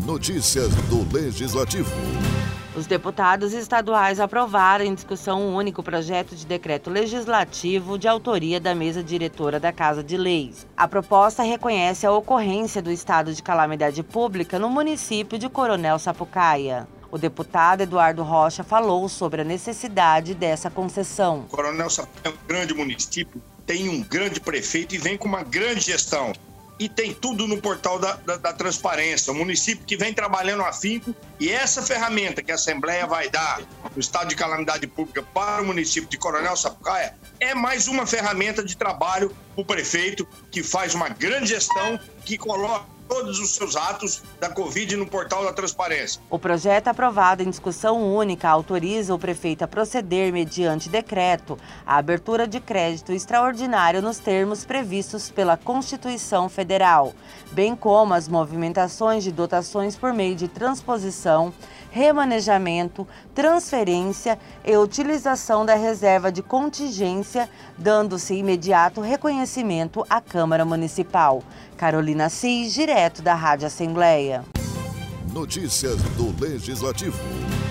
Notícias do Legislativo. Os deputados estaduais aprovaram em discussão única o projeto de decreto legislativo de autoria da mesa diretora da Casa de Leis. A proposta reconhece a ocorrência do estado de calamidade pública no município de Coronel Sapucaia. O deputado Eduardo Rocha falou sobre a necessidade dessa concessão. Coronel Sapucaia é um grande município, tem um grande prefeito e vem com uma grande gestão. E tem tudo no portal da transparência. O município que vem trabalhando afinco, e essa ferramenta que a Assembleia vai dar no estado de calamidade pública para o município de Coronel Sapucaia é mais uma ferramenta de trabalho para o prefeito, que faz uma grande gestão, que coloca todos os seus atos da Covid no portal da transparência. O projeto aprovado em discussão única autoriza o prefeito a proceder, mediante decreto, à abertura de crédito extraordinário nos termos previstos pela Constituição Federal, bem como as movimentações de dotações por meio de transposição, remanejamento, transferência e utilização da reserva de contingência, dando-se imediato reconhecimento à Câmara Municipal. Carolina Cis, direto da Rádio Assembleia. Notícias do Legislativo.